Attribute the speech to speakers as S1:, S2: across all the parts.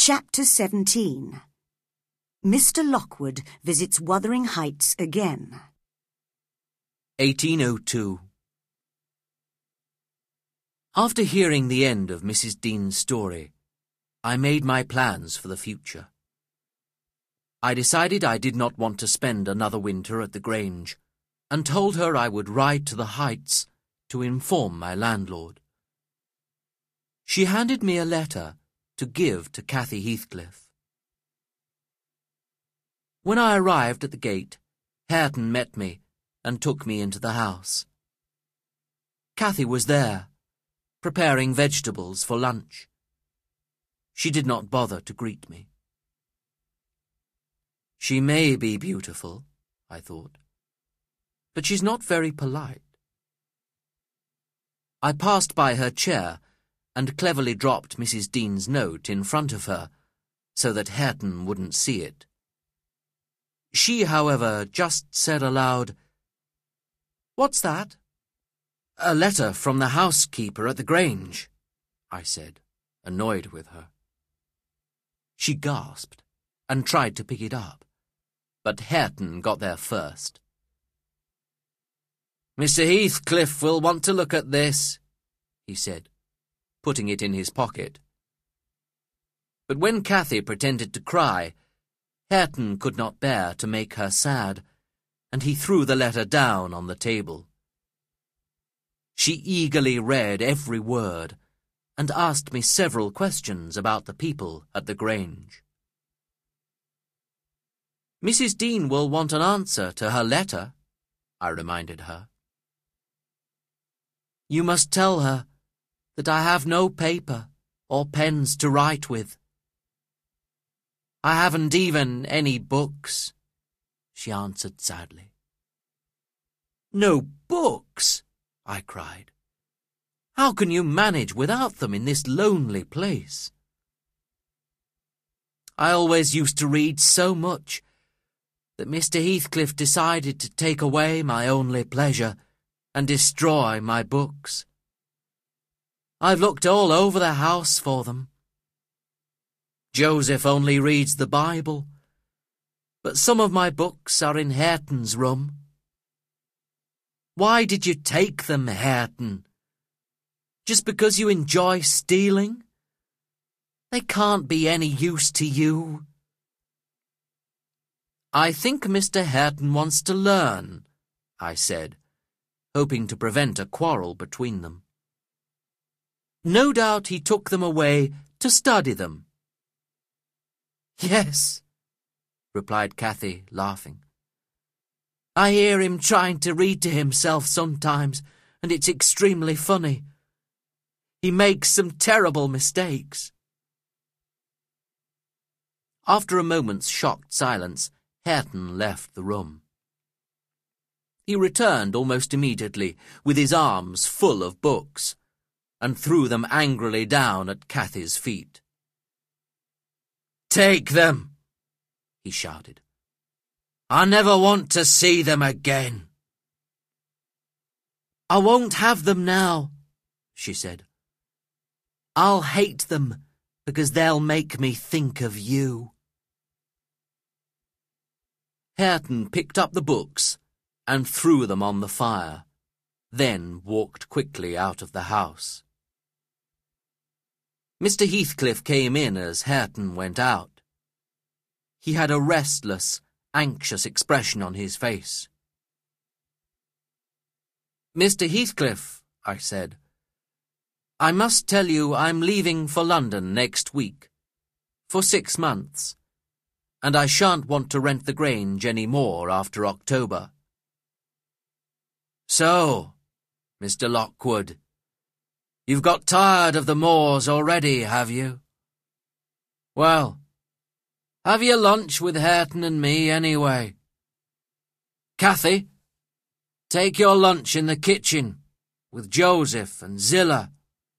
S1: Chapter 17. Mr. Lockwood visits Wuthering Heights again.
S2: 1802. After hearing the end of Mrs. Dean's story, I made my plans for the future. I decided I did not want to spend another winter at the Grange, and told her I would ride to the Heights to inform my landlord. She handed me a letter to give to Cathy Heathcliff. When I arrived at the gate, Hareton met me and took me into the house. Cathy was there, preparing vegetables for lunch. She did not bother to greet me. She may be beautiful, I thought, but she's not very polite. I passed by her chair and cleverly dropped Mrs. Dean's note in front of her, so that Hareton wouldn't see it. She, however, just said aloud, "What's that?" "A letter from the housekeeper at the Grange," I said, annoyed with her. She gasped and tried to pick it up, but Hareton got there first. "Mr. Heathcliff will want to look at this," he said, putting it in his pocket. But when Cathy pretended to cry, Hareton could not bear to make her sad, and he threw the letter down on the table. She eagerly read every word and asked me several questions about the people at the Grange. "Mrs. Dean will want an answer to her letter," I reminded her. "You must tell her that I have no paper or pens to write with. I haven't even any books," she answered sadly. "No books?" I cried. "How can you manage without them in this lonely place?" "I always used to read so much that Mr. Heathcliff decided to take away my only pleasure and destroy my books. I've looked all over the house for them. Joseph only reads the Bible, but some of my books are in Hareton's room." "Why did you take them, Hareton? Just because you enjoy stealing? They can't be any use to you." "I think Mr. Hareton wants to learn," I said, hoping to prevent a quarrel between them. "No doubt he took them away to study them." "Yes," replied Cathy, laughing. "I hear him trying to read to himself sometimes, and it's extremely funny. He makes some terrible mistakes." After a moment's shocked silence, Hareton left the room. He returned almost immediately with his arms full of books, and threw them angrily down at Cathy's feet. "Take them," he shouted. "I never want to see them again." "I won't have them now," she said. "I'll hate them because they'll make me think of you." Hareton picked up the books and threw them on the fire, then walked quickly out of the house. Mr. Heathcliff came in as Hareton went out. He had a restless, anxious expression on his face. "Mr. Heathcliff," I said, "I must tell you I'm leaving for London next week, for 6 months, and I shan't want to rent the Grange any more after October." "So, Mr. Lockwood, you've got tired of the moors already, have you? Well, have your lunch with Hareton and me anyway. Cathy, take your lunch in the kitchen with Joseph and Zillah."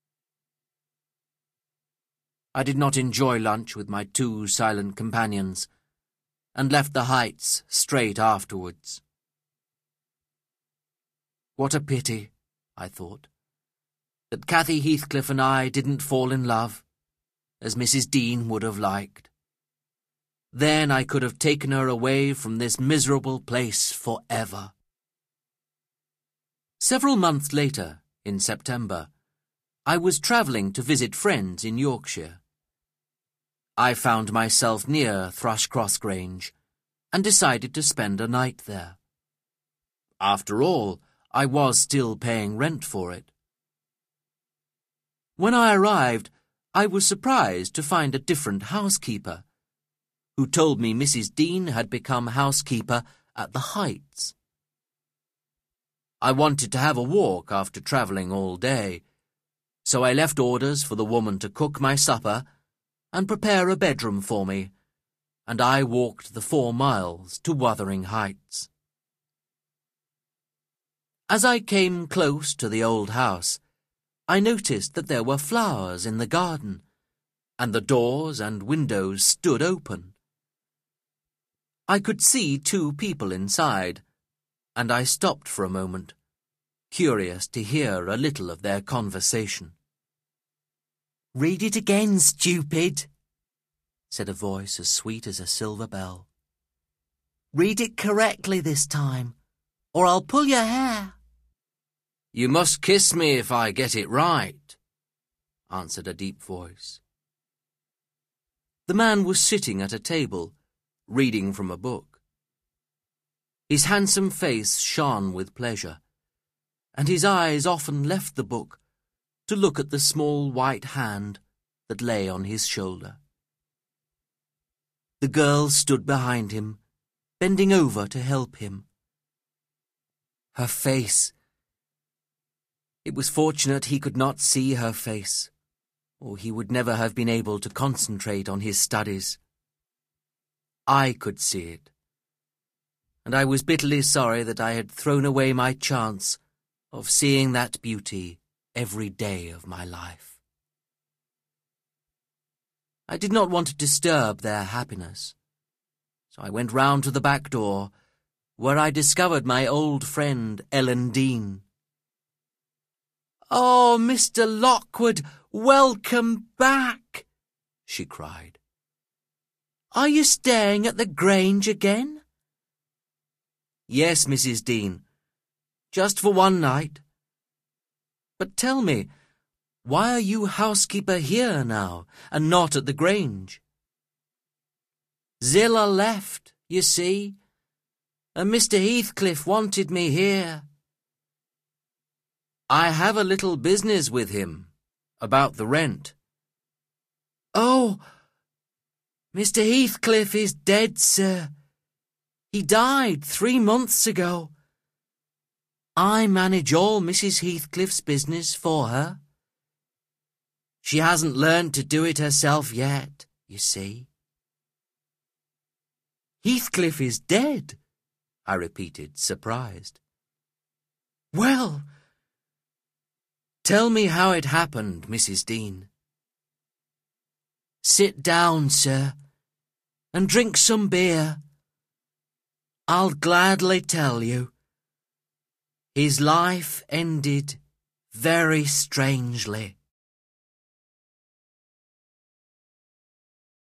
S2: I did not enjoy lunch with my 2 silent companions, and left the Heights straight afterwards. What a pity, I thought, that Cathy Heathcliff and I didn't fall in love. as Mrs. Dean would have liked. Then I could have taken her away from this miserable place forever. Several months later, in September, I was travelling to visit friends in Yorkshire. I found myself near Thrushcross Grange and decided to spend a night there. After all, I was still paying rent for it. When I arrived, I was surprised to find a different housekeeper, who told me Mrs. Dean had become housekeeper at the Heights. I wanted to have a walk after travelling all day, so I left orders for the woman to cook my supper and prepare a bedroom for me, and I walked the 4 miles to Wuthering Heights. As I came close to the old house, I noticed that there were flowers in the garden, and the doors and windows stood open. I could see 2 people inside, and I stopped for a moment, curious to hear a little of their conversation. "Read it again, stupid," said a voice as sweet as a silver bell. "Read it correctly this time, or I'll pull your hair." "You must kiss me if I get it right," answered a deep voice. The man was sitting at a table, reading from a book. His handsome face shone with pleasure, and his eyes often left the book to look at the small white hand that lay on his shoulder. The girl stood behind him, bending over to help him. Her face. It was fortunate he could not see her face, or he would never have been able to concentrate on his studies. I could see it, and I was bitterly sorry that I had thrown away my chance of seeing that beauty every day of my life. I did not want to disturb their happiness, so I went round to the back door, where I discovered my old friend Ellen Dean. "Oh, Mr. Lockwood, welcome back," she cried. "Are you staying at the Grange again?" "Yes, Mrs. Dean, just for one night. But tell me, why are you housekeeper here now, and not at the Grange?" "Zillah left, you see, and Mr. Heathcliff wanted me here. I have a little business with him, about the rent." "Oh, Mr. Heathcliff is dead, sir. He died 3 months ago. I manage all Mrs. Heathcliff's business for her. She hasn't learned to do it herself yet, you see." "Heathcliff is dead?" I repeated, surprised. "Well, tell me how it happened, Mrs. Dean." "Sit down, sir, and drink some beer. I'll gladly tell you. His life ended very strangely."